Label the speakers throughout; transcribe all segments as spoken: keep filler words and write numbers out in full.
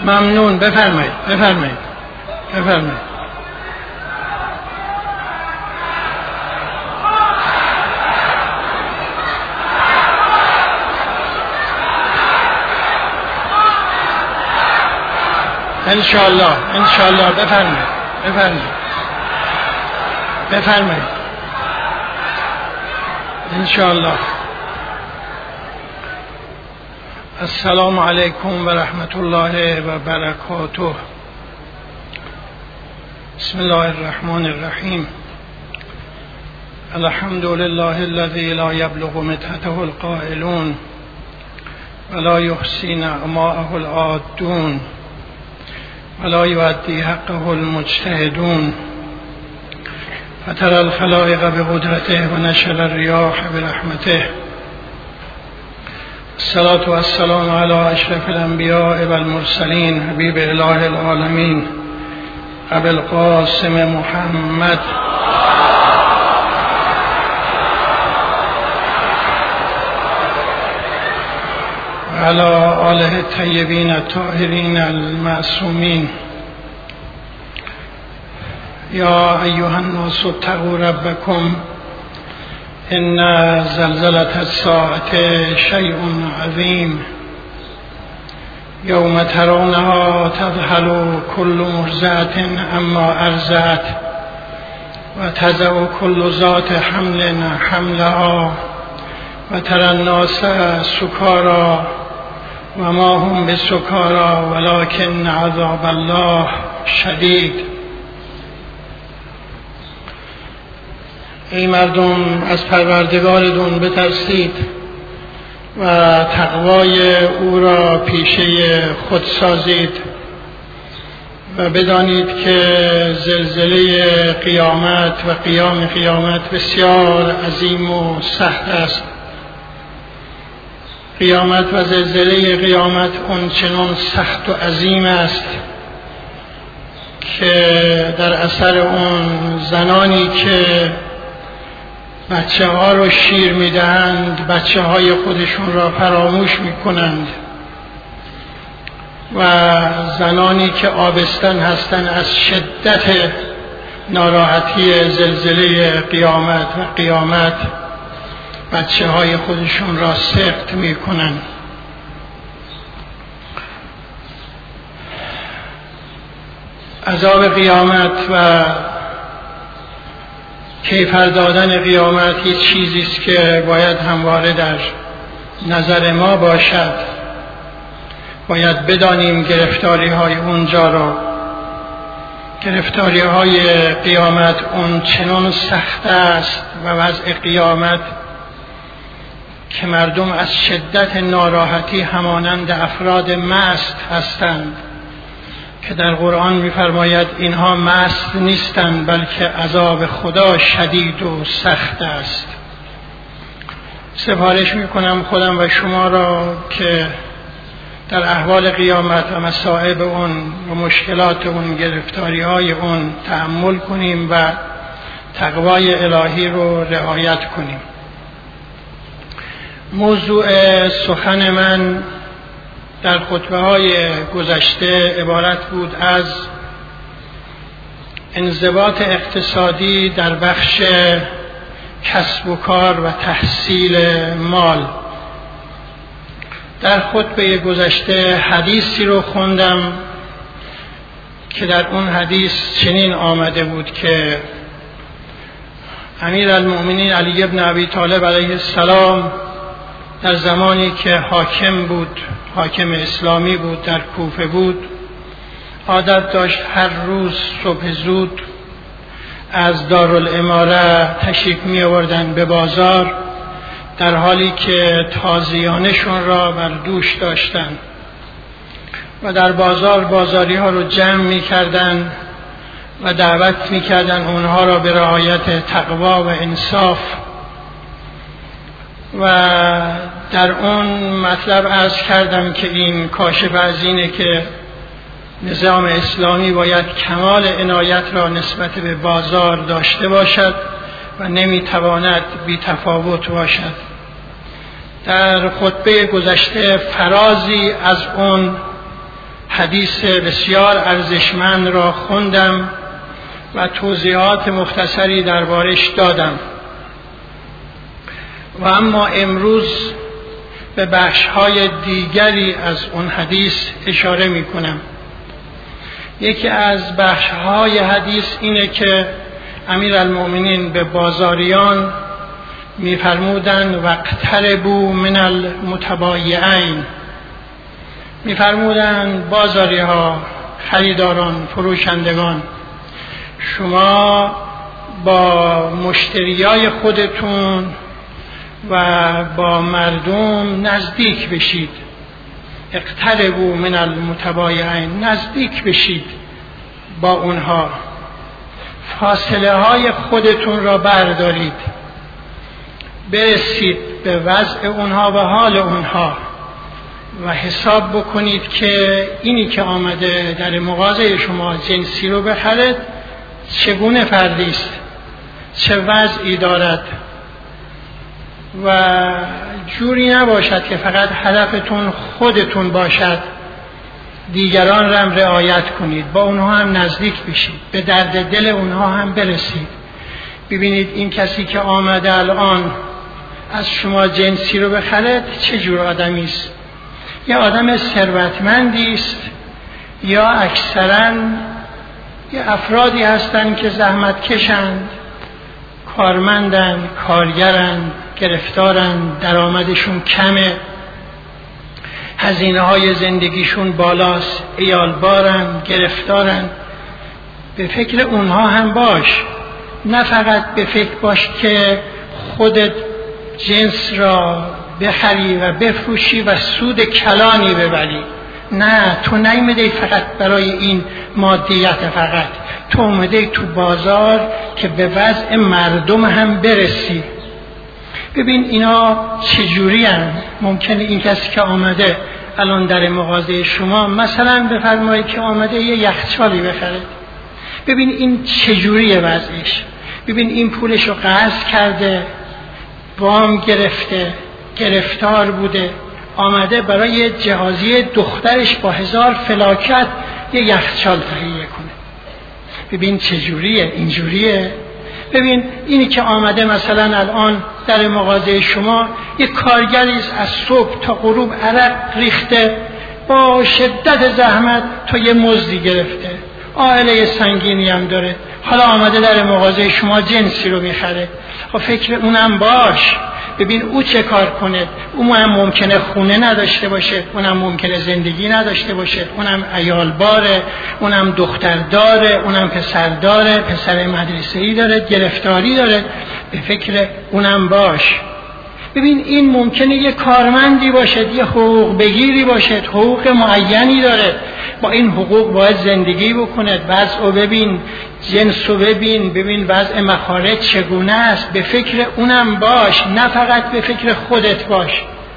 Speaker 1: ممنون. بفرمایید بفرمایید بفرمایید. انشاءالله انشاءالله. بفرمایید بفرمایید بفرمایید انشاءالله. السلام علیکم و رحمت الله و برکاته. بسم الله الرحمن الرحیم. الحمد لله الذي لا يبلغ مدحته القائلون ولا يحصي نعماءه العادون ولا يؤدي حقه المجتهدون فترى الخلائق بقدرته ونشر الرياح برحمته. الصلاة والسلام على أشرف الأنبياء والمرسلين حبيب إله العالمين أبي القاسم محمد وعلى آله الطيبين الطاهرين المعصومين. يا أيها الناس اتقوا ربكم إن زلزلة الساعة شيء عظيم يوم ترونها تذهل كل مرضعة عما أرضعت وتضع كل ذات حمل حملها وترى الناس سكارى وما هم بسكارى ولكن عذاب الله شدید. ای مردم از پروردگارتون بترسید و تقوای او را پیشه خود سازید و بدانید که زلزله قیامت و قیام قیامت بسیار عظیم و سخت است. قیامت و زلزله قیامت اون چنان سخت و عظیم است که در اثر اون زنانی که بچه ها رو شیر می دهند بچه های خودشون را فراموش می کنند و زنانی که آبستن هستند از شدت ناراحتی زلزله قیامت و قیامت بچه های خودشون را سقط می کنند. عذاب قیامت و کیفر دادن قیامت یک چیزی است که باید همواره در نظر ما باشد. باید بدانیم گرفتاری های اونجا را. گرفتاری های قیامت اون چنان سخت است و وضع قیامت که مردم از شدت ناراحتی همانند افراد مست هستند که در قرآن می‌فرماید اینها مست نیستند بلکه عذاب خدا شدید و سخت است. سفارش می‌کنم خودم و شما را که در احوال قیامت و مصائب اون و مشکلات اون گرفتاری‌های اون تأمل کنیم و تقوای الهی رو رعایت کنیم. موضوع سخن من در خطبه های گذشته عبارت بود از انضباط اقتصادی در بخش کسب و کار و تحصیل مال. در خطبه گذشته حدیثی رو خوندم که در اون حدیث چنین آمده بود که امیرالمؤمنین علی ابن ابی طالب علیه السلام در زمانی که حاکم بود، حاکم اسلامی بود، در کوفه بود، عادت داشت هر روز صبح زود از دارالاماره تشریف می آوردن به بازار، در حالی که تازیانشون را بر دوش داشتن و در بازار بازاری ها رو جمع می کردن و دعوت می کردن اونها را به رعایت تقوا و انصاف. و در اون مطلب عرض کردم که این کاشف از اینه که نظام اسلامی باید کمال عنایت را نسبت به بازار داشته باشد و نمیتواند بی تفاوت باشد. در خطبه گذشته فرازی از اون حدیث بسیار ارزشمند را خوندم و توضیحات مختصری دربارش دادم و اما امروز به بخش‌های دیگری از اون حدیث اشاره می‌کنم. یکی از بخش‌های حدیث اینه که امیرالمؤمنین به بازاریان می‌فرمودند واقتربوا من المتبایعین، می‌فرمودند بازاری‌ها، خریداران، فروشندگان، شما با مشتریای خودتون و با مردم نزدیک بشید. اقتربوا من المتبایعین، نزدیک بشید با اونها، فاصله های خودتون را بردارید، برسید به وضع اونها و حال اونها و حساب بکنید که اینی که آمده در مغازه شما جنسی رو بخرد چگونه فردی است، چه وضعی دارد و جوری نباشد که فقط هدفتون خودتون باشد، دیگران را هم رعایت کنید، با اونها هم نزدیک بشید، به درد دل اونها هم برسید. ببینید این کسی که آمده الان از شما جنسی رو بخرد چه جور آدمی است؟ یا آدم ثروتمندی است یا اکثرا یا افرادی هستند که زحمت کشند، کارمندن، کارگرن، گرفتارن، درآمدشون کمه، هزینه های زندگیشون بالاست، عیالبارن، گرفتارن. به فکر اونها هم باش، نه فقط به فکر باش که خودت جنس را بخری و بفروشی و سود کلانی ببری. نه، تو نیامده فقط برای این مادیت، فقط تو اومده تو بازار که به وضع مردم هم برسی. ببین اینا چجوری هم ممکنه این کسی که آمده الان در مغازه شما مثلا بفرمایید که آمده یه یخچالی بخره، ببین این چجوریه وضعش، ببین این پولش رو قرض کرده، وام گرفته، گرفتار بوده، آمده برای جهازی دخترش با هزار فلاکت یه یخچال تهیه کنه. ببین چجوریه، اینجوریه. ببین اینی که آمده مثلا الان در مغازه شما یک کارگری از صبح تا غروب عرق ریخته، با شدت زحمت تا یه مزدی گرفته، عائله سنگینی هم داره، حالا آمده در مغازه شما جنسی رو میخره. خب فکر اونم باش، ببین او چه کار کنه. اون هم ممکنه خونه نداشته باشه، اونم ممکنه زندگی نداشته باشه، اونم عیالباره، اونم دختر داره، اونم پسر داره، پسر مدرسه‌ای داره، گرفتاری داره. به فکر اونم باش. ببین این ممکنه یه کارمندی باشه، یه حقوق بگیری باشه، حقوق معینی داره، با این حقوق باید زندگی بکنه. وضع رو ببین، جنس رو ببین، ببین وضع مخارج چگونه است. به فکر اونم باش، نه فقط به فکر خودت باش.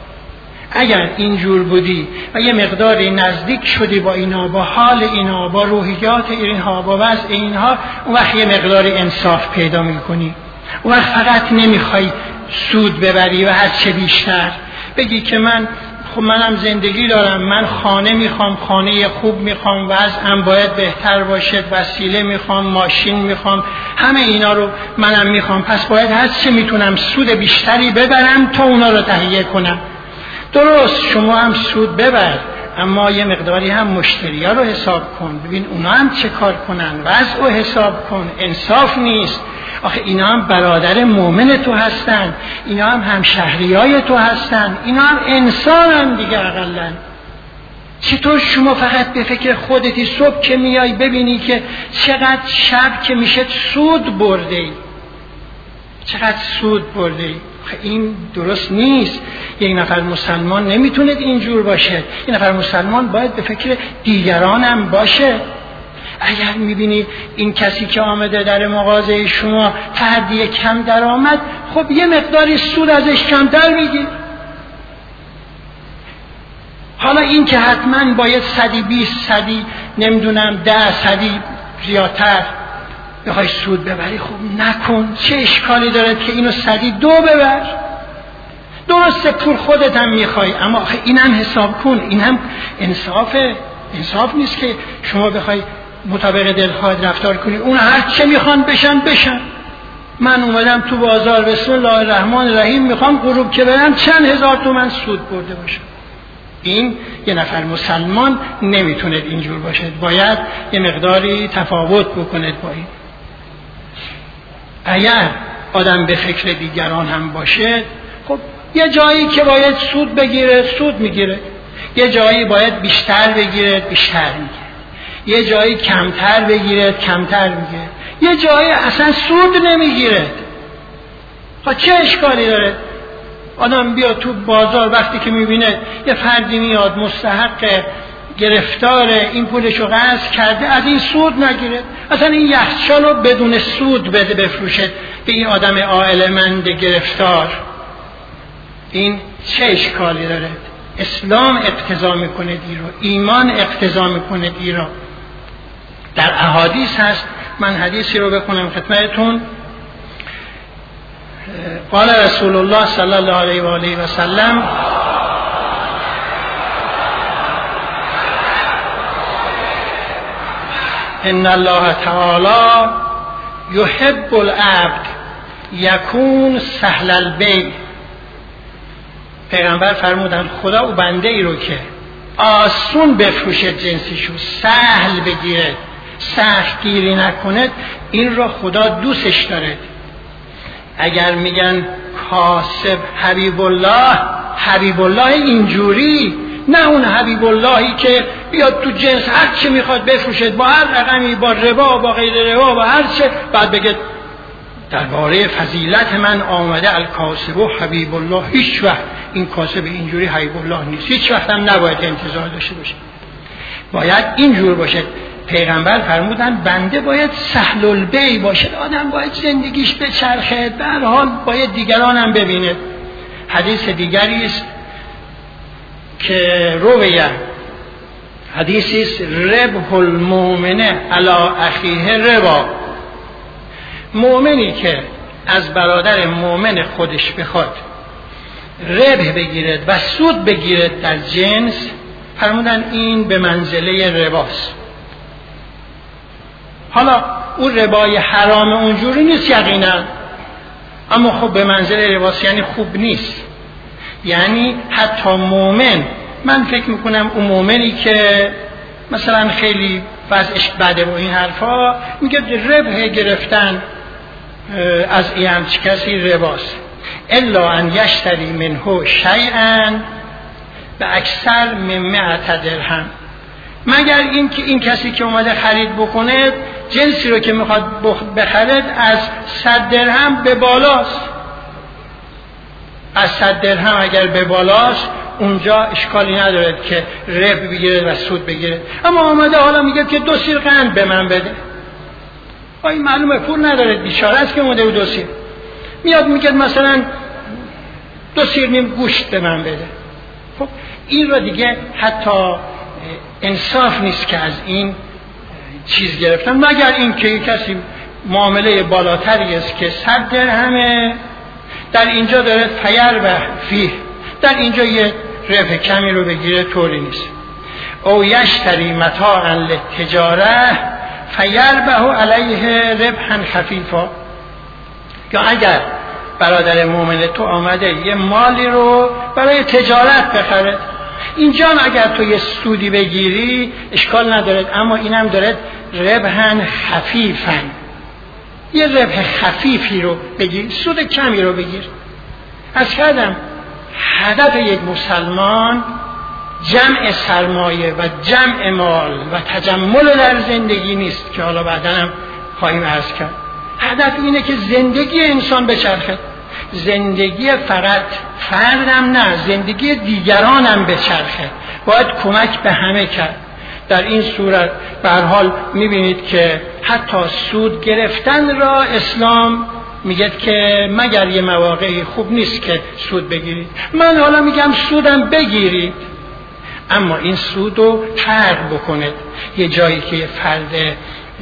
Speaker 1: اگر اینجور بودی و یه مقداری نزدیک شدی با اینا، با حال اینا، با روحیات اینها، با وضع اینها، اون وقت یه مقداری انصاف پیدا میکنی. اون وقت فقط نمیخوای سود ببری و هر چه بیشتر بگی که من خب منم زندگی دارم، من خانه میخوام، خانه خوب میخوام، وضعم باید بهتر باشه، وسیله میخوام، ماشین میخوام، همه اینا رو منم میخوام، پس باید هر چه میتونم سود بیشتری ببرم تا اونا رو تهیه کنم. درست، شما هم سود ببر، اما یه مقداری هم مشتری ها رو حساب کن، ببین اونا هم چه کار کنن، وضع رو حساب کن. انصاف نیست. آخه اینا هم برادر مؤمن تو هستن، اینا هم همشهریای تو هستن، اینا هم انسان هم دیگه اقلن. چطور شما فقط به فکر خودتی صبح که میای ببینی که چقدر شب که میشه سود برده ای، چقدر سود برده ای؟ این درست نیست. یک نفر مسلمان نمیتونه اینجور باشه. یک نفر مسلمان باید به فکر دیگران هم باشه. اگر میبینی این کسی که آمده در مغازه شما فردی کم درآمد، خب یه مقداری سود ازش کمتر میگیر. حالا این که حتما باید صدی بیست، صدی نمیدونم ده، صدی زیادتر بخوای سود ببری، خب نکن. چه اشکالی داره که اینو صدی دو ببر؟ درسته پول خودت هم میخوای، اما این هم حساب کن، این هم انصافه. انصاف نیست که شما بخوای مطابق دلخواهت رفتار کنی، اون هر چه میخوان بشن بشن. من اومدم تو بازار بسم الله الرحمن الرحیم میخوام غروب که برم چند هزار تومن سود برده باشم. این یه نفر مسلمان نمیتونه اینجور باشه، باید یه مقداری تفاوت بکنه با این. اگر آدم به فکر دیگران هم باشه، خب یه جایی که باید سود بگیره سود میگیره، یه جایی باید بیشتر بگیره بیشتر میگیره، یه جایی کمتر بگیره کمتر میگیره، یه جایی اصلا سود نمیگیره. خب چه اشکالی داره؟ آدم بیا تو بازار وقتی که میبینه یه فردی میاد مستحق گرفتار این پولشو قرض کرده، از این سود نگیره، اصلا این یخچالو بدون سود بده بفروشه به این آدم عائلمند گرفتار. این چه اشکالی داره؟ اسلام اقتضا میکنه دی رو، ایمان اقتضا میکنه دی رو. در احادیث هست، من حدیثی رو بکنم خدمتتون. قال رسول الله صلی الله علیه و آله و سلم ان الله تعالی یحب العبد یکون سهل البیع. پیغمبر فرمودن خدا او بنده ای رو که آسون بفروشه جنسیشو، سهل بگیره، سخت گیری نکنه، این رو خدا دوستش داره. اگر میگن کاسب حبیب الله، حبیب الله اینجوری، نه اون حبیب اللهی که بیاد تو جنس هر چی میخواد بفروشه با هر رقمی، با ربا با غیر ربا با هر چه، بعد بگه درباره فضیلت من آمده الکاسب و حبیب الله. هیچ وقت این کاسب اینجوری حبیب الله نیست، هیچ وقت هم نباید انتظار داشته باشه، باید اینجور باشه. پیغمبر فرمودن بنده باید سهل البیع باشه، آدم باید زندگیش بچرخه، به هر حال باید دیگران هم ببینه. حدیث دیگری است که رویه، حدیثی است ربح المؤمن علی اخیه ربا. مؤمنی که از برادر مؤمن خودش بخواد ربح بگیرد و سود بگیرد در جنس، فرمودن این به منزله رباست. حالا اون ربای حرام اونجوری نیست یقینا، اما خب به منزله رباست، یعنی خوب نیست. یعنی حتی مؤمن، من فکر میکنم اون مؤمنی که مثلا خیلی وضعش بده و این حرفا، میگه ربح گرفتن از این همچی کسی رباست. الا ان یشتری منه شیئا به اکثر من مئة درهم، مگر این که این کسی که اومده خرید بکنه جنسی رو که میخواد بخرد از صد درهم به بالاست. از صد درهم اگر به بالاست اونجا اشکالی نداره که ربح بگیره و سود بگیره. اما آمده حالا میگه که دو سیر قند به من بده، این معلومه پول نداره، بیچاره است که اومده و دو سیر میاد میگه مثلا دو سیر نیم گوشت به من بده. خب این رو دیگه حتی انصاف نیست که از این چیز گرفتن، مگر این که کسی معامله بالاتری است که صد درهمه، در اینجا داره فیر و فیه، در اینجا یه ربح کمی رو بگیره، طوری نیست. او یشتری متاعا للتجاره فیربح علیه ربحا خفیفا. یا اگر برادر مؤمن تو آمده یه مالی رو برای تجارت بخره، اینجا هم اگر تو یه سودی بگیری اشکال نداره، اما اینم داره ربحا خفیفا، یه ربح خفیفی رو بگیر، سود کمی رو بگیر. از کردم هدف یک مسلمان جمع سرمایه و جمع مال و تجمل در زندگی نیست که حالا بعدا هم خواهیم عرض کرد. هدف اینه که زندگی انسان بچرخه، زندگی فقط فردم نه، زندگی دیگرانم بچرخه، باید کمک به همه کرد. در این صورت به هر حال میبینید که حتی سود گرفتن را اسلام میگه که مگر یه مواقعی خوب نیست که سود بگیرید. من حالا میگم سودم بگیرید، اما این سود رو فرق بکنید. یه جایی که فرد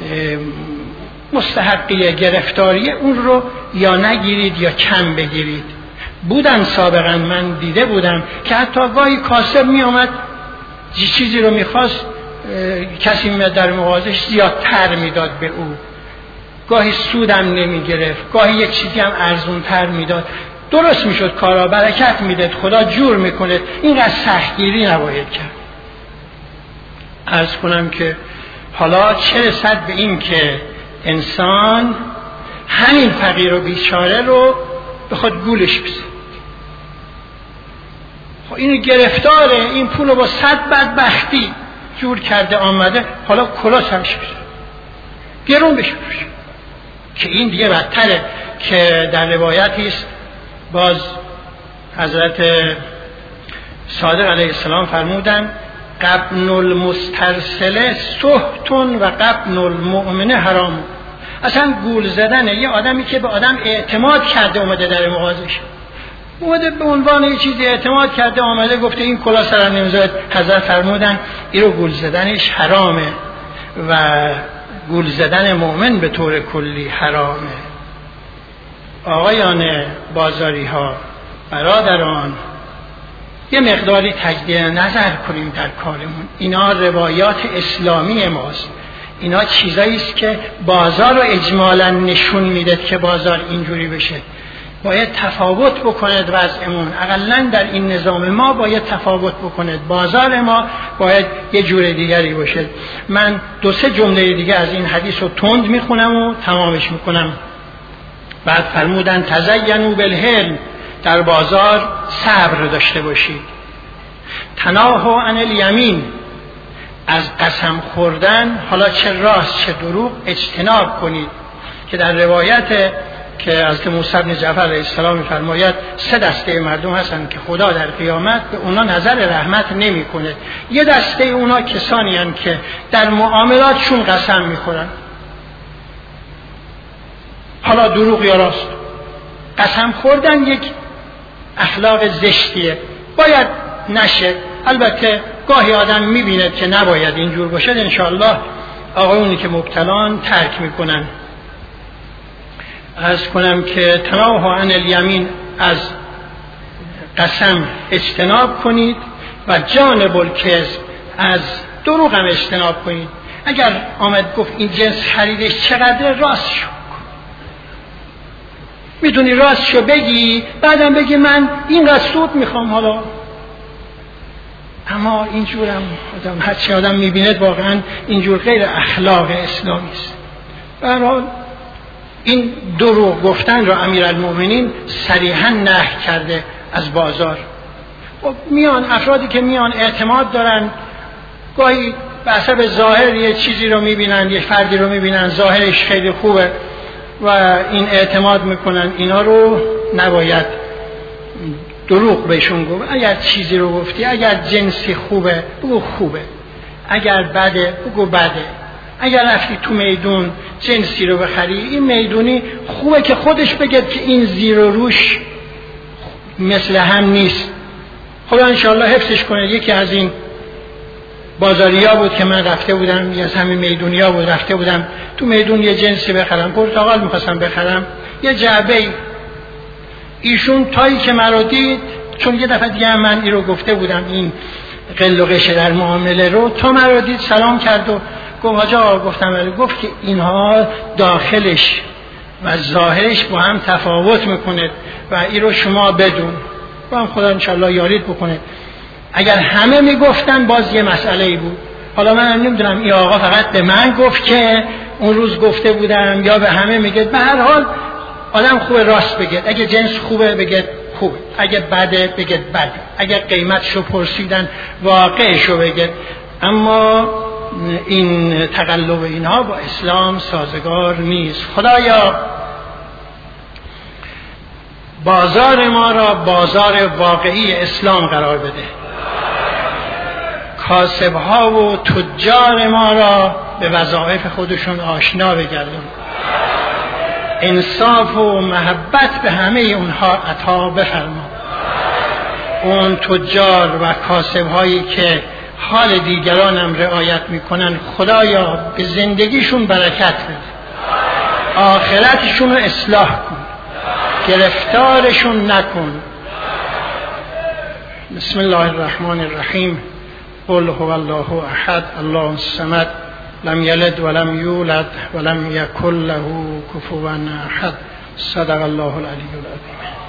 Speaker 1: مستحقی گرفتاریه اون رو یا نگیرید یا کم بگیرید. بودن سابقا من دیده بودم که حتی گاهی کاسب می آمد چیزی رو میخواست کسی میاد در مغازش زیادتر میداد به او، گاهی سودم نمی گرفت، گاهی یک چیزی هم ارزون تر میداد. درست میشد کارا، برکت میداد، خدا جور میکنه. اینقدر سختگیری نباید کرد. عرض کنم که حالا چه رسد به این که انسان همین فقیر و بیچاره رو بخواد گولش بزنه. خب اینو گرفتاره، این پول رو با صد بدبختی جور کرده آمده، حالا کلاس همش بشه، گرون بشه بشه. که این دیگه بدتره. که در روایتی است باز حضرت صادق علیه السلام فرمودن قبن المسترسله سهتون و قبن المؤمن حرام. اصلا گول زدن یه آدمی که به آدم اعتماد کرده اومده در مغازش، اومده به عنوان یه چیزی اعتماد کرده آمده گفته این کلا سرم نمیذاره، حضرت فرمودن این رو گول زدنش حرامه و گول زدن مؤمن به طور کلی حرامه. آقایان بازاری ها، برادران، یه مقداری تجدید نظر کنیم در کارمون. اینا روایات اسلامی ماست، اینا چیزایی است که بازار رو اجمالا نشون میده که بازار اینجوری بشه. باید تفاوت بکند وضعمون، اقلا در این نظام ما باید تفاوت بکند، بازار ما باید یه جور دیگری باشه. من دو سه جمله دیگه از این حدیث رو تند میخونم و تمامش میکنم. بعد فرمودن تزینوا بالحلم، در بازار صبر داشته باشید. تناهوا عن الیمین، از قسم خوردن، حالا چه راست چه دروغ، اجتناب کنید. که در روایت که حضرت موسی بن جعفر علیه السلام می‌فرماید سه دسته مردم هستند که خدا در قیامت به اونا نظر رحمت نمی‌کنه. یه دسته اونا کسانی هستند که در معاملاتشون قسم می‌خورن، حالا دروغ یا راست. قسم خوردن یک اخلاق زشتیه، باید نشه. البته گاهی آدم می‌بیند که نباید اینجور باشه، انشاءالله آقایونی که مبتلان ترک می‌کنن. عرض کنم که تناهوا عن الیمین، از قسم اجتناب کنید و جانب الکذب، از دروغ هم اجتناب کنید. اگر آمد گفت این جنس خریدش چقدر، راست شو، میدونی راست شو بگی، بعدم بگی من اینقدر سود میخوام. حالا اما اینجورم آدم هرچی آدم میبیند واقعا اینجور غیر اخلاق اسلامی است. به هر حال این دروغ گفتن را امیرالمؤمنین صریحا نهی کرده از بازار. خب میان افرادی که میان اعتماد دارن، گاهی به حسب ظاهر یه چیزی رو میبینن، یه فردی رو میبینن ظاهرش خیلی خوبه و این اعتماد میکنن، اینا رو نباید دروغ بهشون گفت. اگر چیزی رو گفتی، اگر جنسی خوبه بگو خوبه، اگر بده بگو بده. اگر رفتی تو میدون جنسی رو بخری، این میدونی خوبه که خودش بگه که این زیر و روش مثل هم نیست. خدا انشاءالله حفظش کنه. یکی از این بازاریا بود که من رفته بودم، یه از همین میدونیا بود، رفته بودم تو میدون یه جنسی بخرم، پرتقال میخواستم بخرم، یه جعبه. ایشون تایی که مرا دید، چون یه دفعه دیگه من این رو گفته بودم، این قل و قشه در معامله رو، تا مرا دید سلام کرد و گفت حاج آقا، گفتم گفت که اینها داخلش و ظاهرش با هم تفاوت میکنه و این رو شما بدون. با هم خدا انشالله یارید بکنه. اگر همه میگفتن باز یه مسئله ای بود. حالا من نمیدونم این آقا فقط به من گفت که اون روز گفته بودم یا به همه میگه. به هر حال آدم خوبه راست بگه، اگه جنس خوبه بگه خوبه، اگه بده بگه بده، اگه قیمتشو پرسیدن واقعشو بگه. اما این تقلب اینها با اسلام سازگار نیست. خدایا بازار ما را بازار واقعی اسلام قرار بده، کاسبها و تجار ما را به وظایف خودشون آشنا بگردون، انصاف و محبت به همه اونها عطا بفرما. اون تجار و کاسبهایی که حال دیگرانم رعایت میکنن، خدایا به زندگیشون برکت بده، آخرتشون رو اصلاح کن، گرفتارشون نکن. بسم الله الرحمن الرحیم. قل هو الله احد الله الصمد لم یلد ولم یولد ولم یکن له کفوا احد. صدق الله العلی العظیم.